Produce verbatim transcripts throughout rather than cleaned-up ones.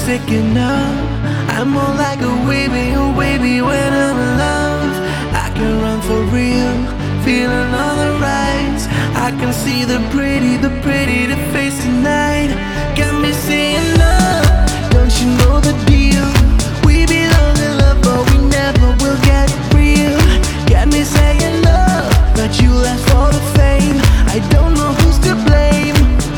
sick enough. I'm more like a wavy, a wavy when I'm in love. I can run for real, feeling all the rise. I can see the pretty, the pretty to face tonight. Got me saying love, don't you know the deal? We belong in love, but we never will get real. Got me saying love, but you left for the fame. I don't know who's to blame.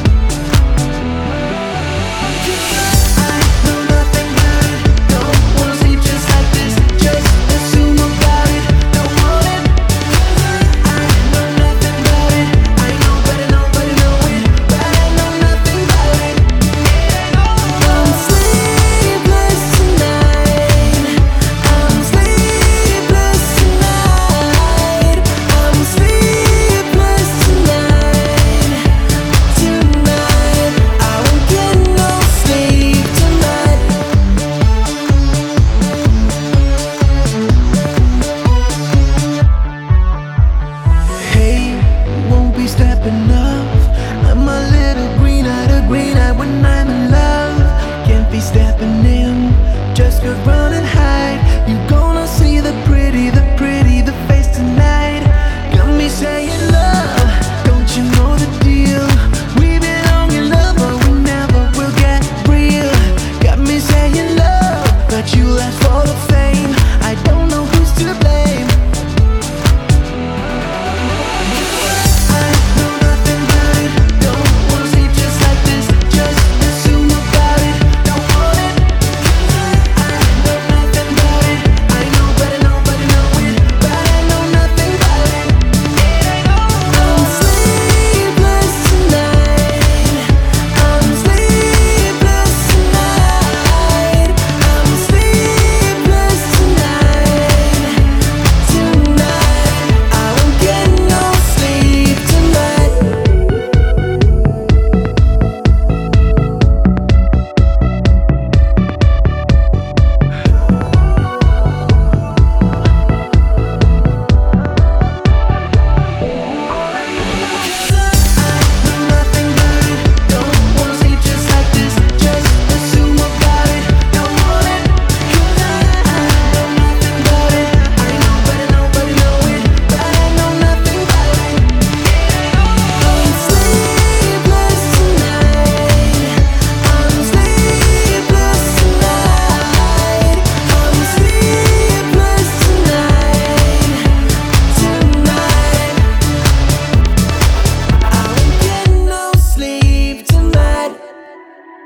Enough. I'm a little green-eyed, a green-eyed when I'm in love. Can't be stepping in, just go running high.